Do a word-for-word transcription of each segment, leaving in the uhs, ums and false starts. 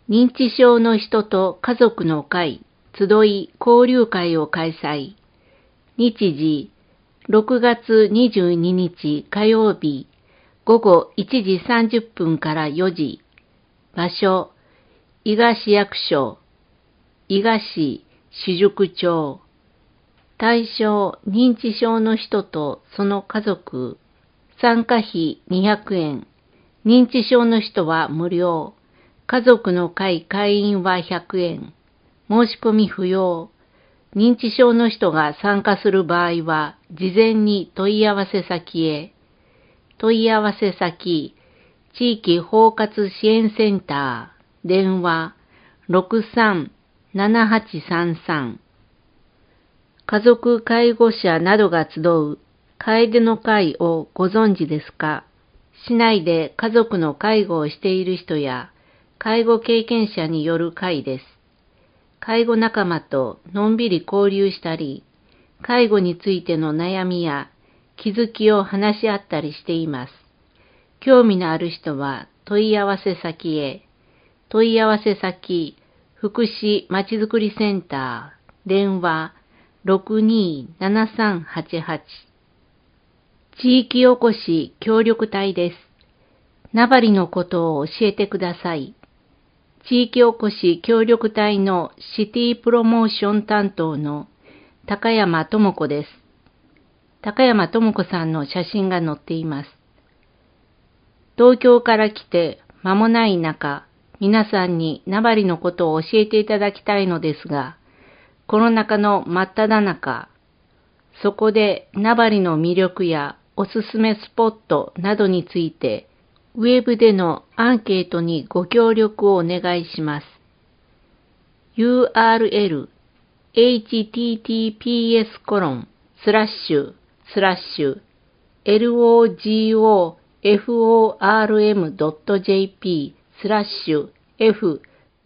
認知症の人と家族の会、集い交流会を開催。日時、ろくがつにじゅうににち火曜日、午後いちじさんじゅっぷんからよじ。場所、伊賀市役所、伊賀市主宿町。対象、認知症の人とその家族。参加費にひゃくえん。認知症の人は無料。家族の会会員はひゃくえん。申し込み不要。認知症の人が参加する場合は、事前に問い合わせ先へ。問い合わせ先、地域包括支援センター、電話 ろくさんななはちさんさん。家族介護者などが集う楓の会をご存知ですか？市内で家族の介護をしている人や介護経験者による会です。介護仲間とのんびり交流したり、介護についての悩みや気づきを話し合ったりしています。興味のある人は問い合わせ先へ。問い合わせ先、福祉まちづくりセンター、電話ろくにーななさんはちはち。地域おこし協力隊です。名張のことを教えてください。地域おこし協力隊のシティプロモーション担当の高山智子です。高山智子さんの写真が載っています。東京から来て間もない中、皆さんに名張のことを教えていただきたいのですが、コロナ禍の真っ只中、そこで名張の魅力やおすすめスポットなどについて、ウェブでのアンケートにご協力をお願いします。ユーアールエル エイチティーティーピーエス コロンスラッシュスラッシュ エルオージーオーエフオーアールエムドットジェーピー スラッシュ F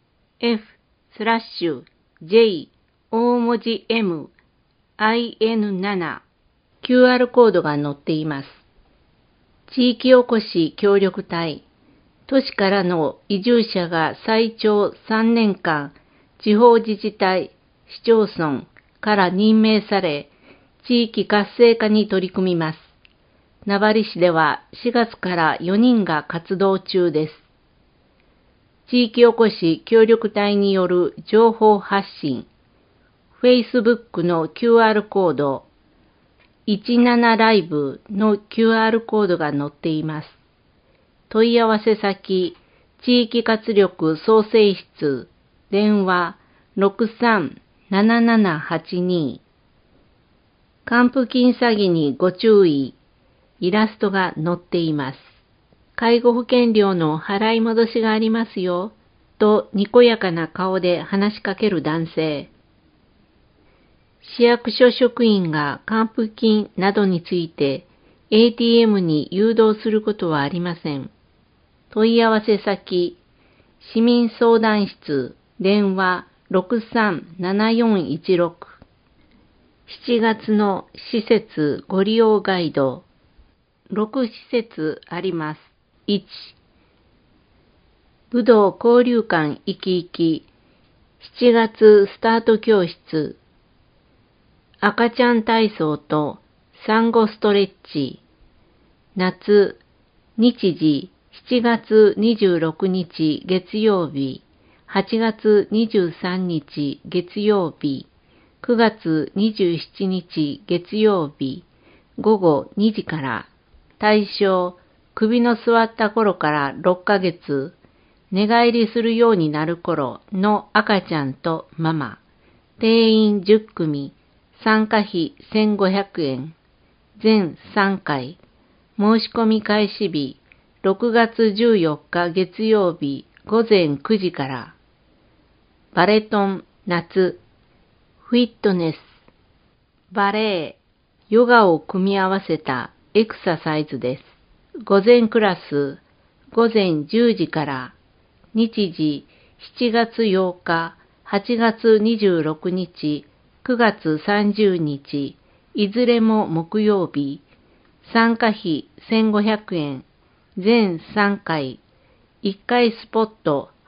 F スラッシュ J 大文字 Mアイエヌセブン キューアール コードが載っています。地域おこし協力隊、都市からの移住者が最長さんねんかん、地方自治体、市町村から任命され、地域活性化に取り組みます。名張市ではしがつからよにんが活動中です。地域おこし協力隊による情報発信、Facebook の キューアール コード、じゅうななライブの キューアール コードが載っています。問い合わせ先、地域活力創生室、電話ろくさんななななはちに。還付金詐欺にご注意、イラストが載っています。介護保険料の払い戻しがありますよ、とにこやかな顔で話しかける男性。市役所職員が還付金などについて エーティーエム に誘導することはありません。問い合わせ先、市民相談室、電話ろくさんななよんいちろく。しちがつの施設ご利用ガイド、ろく施設あります。いち、武道交流館いきいき、しちがつスタート教室、赤ちゃん体操と産後ストレッチ、夏、日時しちがつにじゅうろくにち月曜日、はちがつにじゅうさんにち月曜日、くがつにじゅうしちにち月曜日、ごごにじから、対象、首の座った頃からろっかげつ、寝返りするようになる頃の赤ちゃんとママ、定員じゅっくみ、参加費せんごひゃくえん、全さんかい、申し込み開始日、ろくがつじゅうよっか月曜日ごぜんくじから、バレトン夏、フィットネス、バレエ、ヨガを組み合わせたエクササイズです。午前クラス、ごぜんじゅうじから、日時しちがつようか、はちがつにじゅうろくにち、くがつさんじゅうにち、いずれも木曜日、参加費せんごひゃくえん、全さんかい、いっかいスポット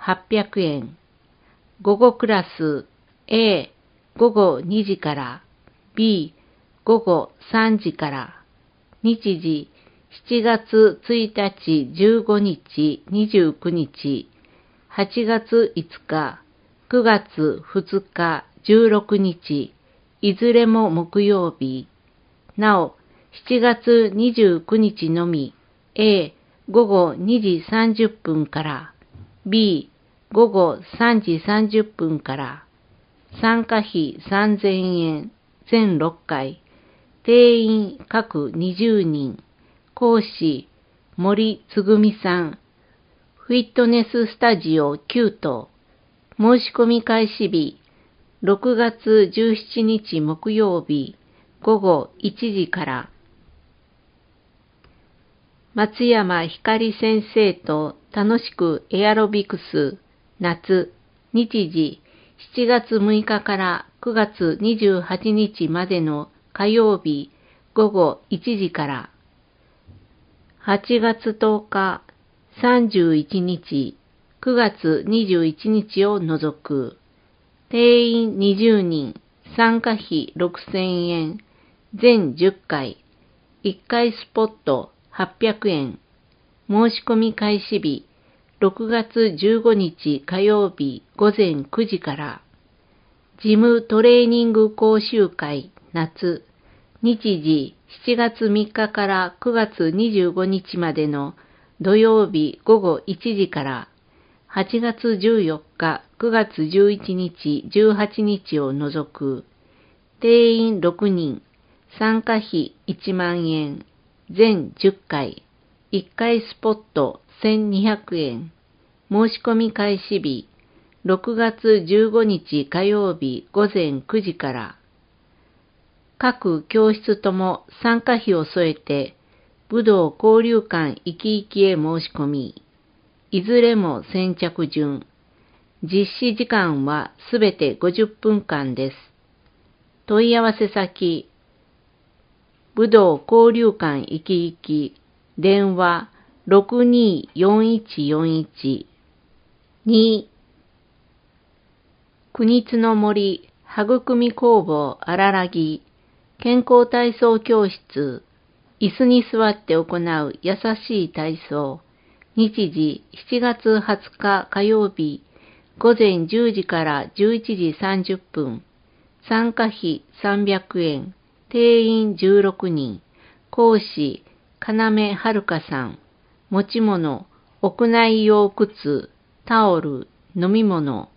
はっぴゃくえん。午後クラス A、午後にじから B、午後さんじから。日時しちがつついたち、じゅうごにち、にじゅうくにち、はちがついつか、くがつふつか、じゅうろくにち、いずれも木曜日。なお、しちがつにじゅうくにちのみ、A、午後にじさんじゅっぷんから、B、午後さんじさんじゅっぷんから。参加費さんぜんえん、全ろっかい。定員各にじゅうにん。講師、森つぐみさん。フィットネススタジオきゅう棟。申し込み開始日、ろくがつじゅうしちにち木曜日、午後いちじから。松山ひかり先生と楽しくエアロビクス、夏、日時しちがつむいかからくがつにじゅうはちにちまでの火曜日、午後いちじから。はちがつとおか、さんじゅういちにち、くがつにじゅういちにちを除く。定員にじゅうにん、参加費ろくせんえん、全じゅっかい、いっかいスポットはっぴゃくえん。申し込み開始日、ろくがつじゅうごにち火曜日午前くじから。事務トレーニング講習会夏、日時しちがつみっかからくがつにじゅうごにちまでの土曜日午後いちじから、はちがつじゅうよっか、くがつじゅういちにち、じゅうはちにちを除く。定員ろくにん、参加費いちまんえん、全じゅっかい、いっかいスポットせんにひゃくえん。申し込み開始日、ろくがつじゅうごにち火曜日午前くじから。各教室とも参加費を添えて、武道交流館いきいきへ申し込み、いずれも先着順。実施時間はすべてごじゅっぷんかんです。問い合わせ先、武道交流館いきいき、電話ろくにーよんいちよんいち。に、国津の森育み工房あららぎ、健康体操教室、椅子に座って行う優しい体操、日時しちがつはつか火曜日、午前じゅうじからじゅういちじさんじゅっぷん、参加費さんびゃくえん、定員じゅうろくにん、講師、要はるかさん、持ち物、屋内用靴、タオル、飲み物。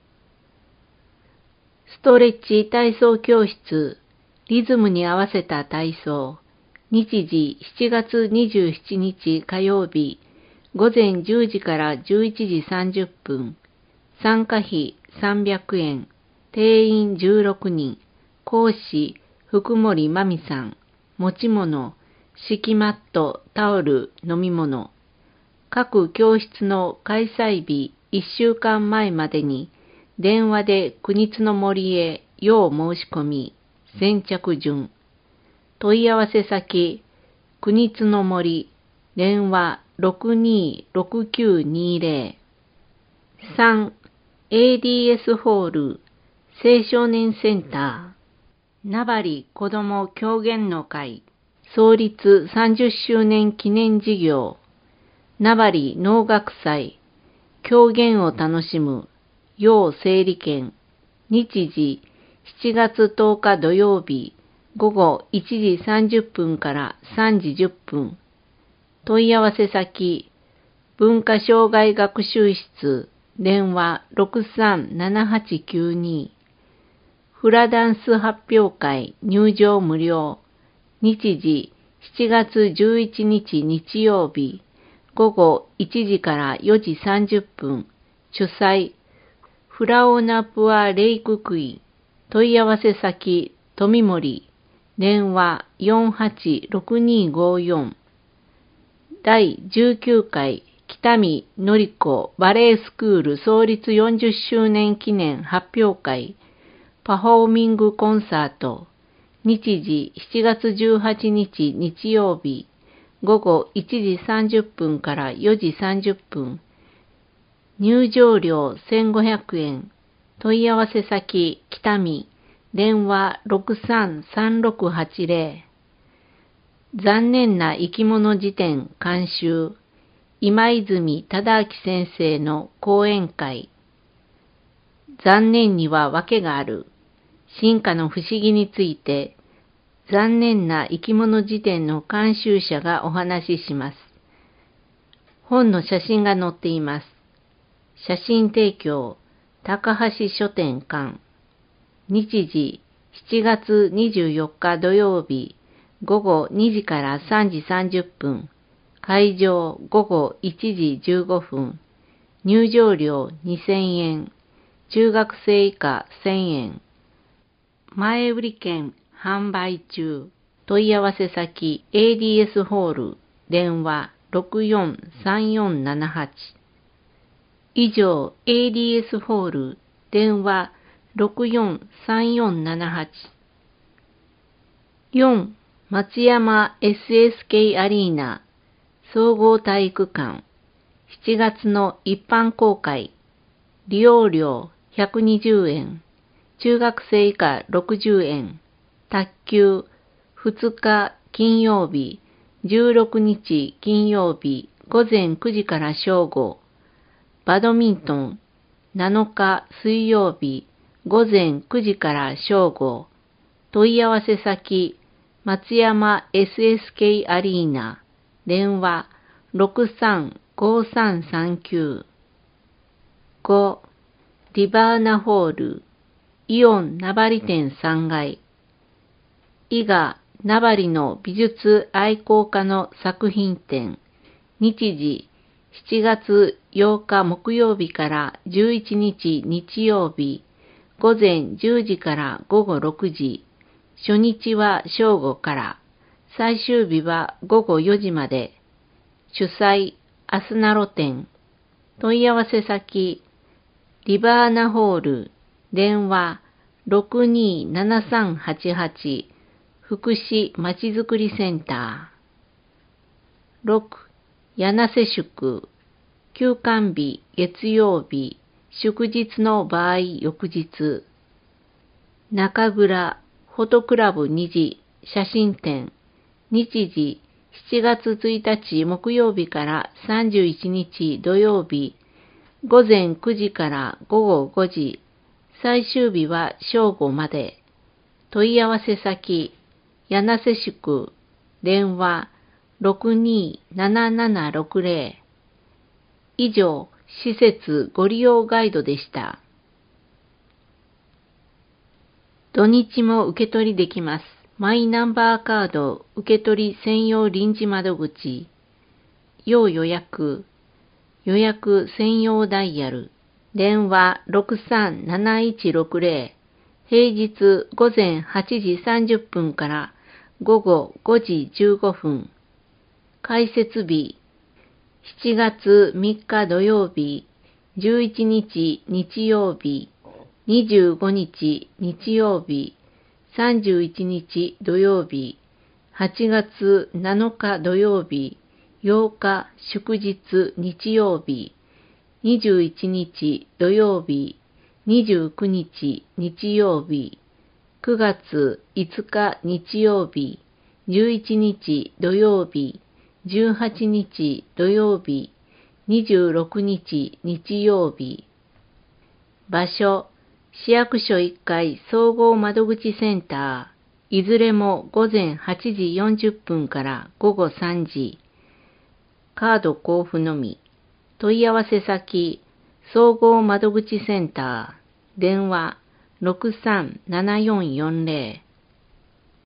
ストレッチ体操教室、リズムに合わせた体操、日時しちがつにじゅうしちにち火曜日、午前じゅうじからじゅういちじさんじゅっぷん、参加費さんびゃくえん、定員じゅうろくにん、講師、福森真美さん、持ち物、敷マット、タオル、飲み物。各教室の開催日いっしゅうかんまえまでに、電話で国津の森へ要申し込み、先着順。問い合わせ先、国津の森、電話ろくにーろくきゅうにーぜろ。さん、エーディーエス ホール、青少年センター、名張子ども狂言の会、創立さんじゅっしゅうねん記念事業、名張能楽祭、狂言を楽しむ、要整理券、日時しちがつとおか土曜日、午後いちじさんじゅっぷんからさんじじゅっぷん。問い合わせ先、文化障害学習室、電話ろくさんななはちきゅうに。フラダンス発表会入場無料。日時しちがつじゅういちにち日曜日、午後いちじからよじさんじゅっぷん。主催、フラオナプアレイククイ。問い合わせ先、富森。電話よんはちろくにーごよん。だいじゅうきゅうかい北見のりこバレエスクール創立よんじゅっしゅうねん記念発表会パフォーミングコンサート。日時しちがつじゅうはちにち日曜日、午後いちじさんじゅっぷんからよじさんじゅっぷん。 入場料せんごひゃくえん。問い合わせ先、北見。電話 ろくさんさんろくはちゼロ。残念な生き物辞典監修。今泉忠明先生の講演会。残念には訳がある。進化の不思議について、残念な生き物辞典の監修者がお話しします。本の写真が載っています。写真提供、高橋書店館。日時、しちがつにじゅうよっか土曜日、ごごにじからさんじさんじゅっぷん。会場、ごごいちじじゅうごふん。入場料にせんえん。中学生以下せんえん。前売り券販売中。問い合わせ先 エーディーエス ホール。電話ろくよんさんよんななはち。以上 エーディーエス ホール。電話ろくよんさんよんななはち。よん. 松山 エスエスケー アリーナ総合体育館しちがつの一般公開。利用料ひゃくにじゅうえん。中学生以下ろくじゅうえん。卓球ふつか金曜日、じゅうろくにち金曜日ごぜんくじから正午。バドミントンなのか水曜日ごぜんくじから正午。問い合わせ先松山 エスエスケー アリーナ。電話ろくさんごさんさんきゅう。ご. リバーナホールイオン名張店さんがい。伊賀名張の美術愛好家の作品展。日時しちがつようか木曜日からじゅういちにち日曜日。午前じゅうじから午後ろくじ。初日は正午から。最終日は午後よじまで。主催、アスナロ店。問い合わせ先、リバーナホール。電話ろくにーななさんはちはち。福祉まちづくりセンター。ろく. 柳瀬宿。休館日月曜日。祝日の場合翌日。中倉フォトクラブにじ写真展。日時しちがつついたち木曜日からさんじゅういちにち土曜日。午前くじから午後ごじ。最終日は正午まで。問い合わせ先、柳瀬宿。電話ろくにーななななろくゼロ。以上、施設ご利用ガイドでした。土日も受け取りできます。マイナンバーカード受け取り専用臨時窓口。要予約。予約専用ダイヤル。電話ろくさんなないちろくゼロ。平日午前はちじさんじゅっぷんから午後ごじじゅうごふん。開設日。しちがつみっか土曜日、じゅういちにち日曜日、にじゅうごにち日曜日、さんじゅういちにち土曜日、はちがつなのか土曜日、ようか祝日日曜日、にじゅういちにち土曜日、にじゅうくにち日曜日、くがついつか日曜日、じゅういちにち土曜日、じゅうはちにち土曜日、にじゅうろくにち日曜日。場所、市役所いっかい総合窓口センター、いずれも午前はちじよんじゅっぷんから午後さんじ。カード交付のみ。問い合わせ先、総合窓口センター、電話ろくさんななよんよんゼロ。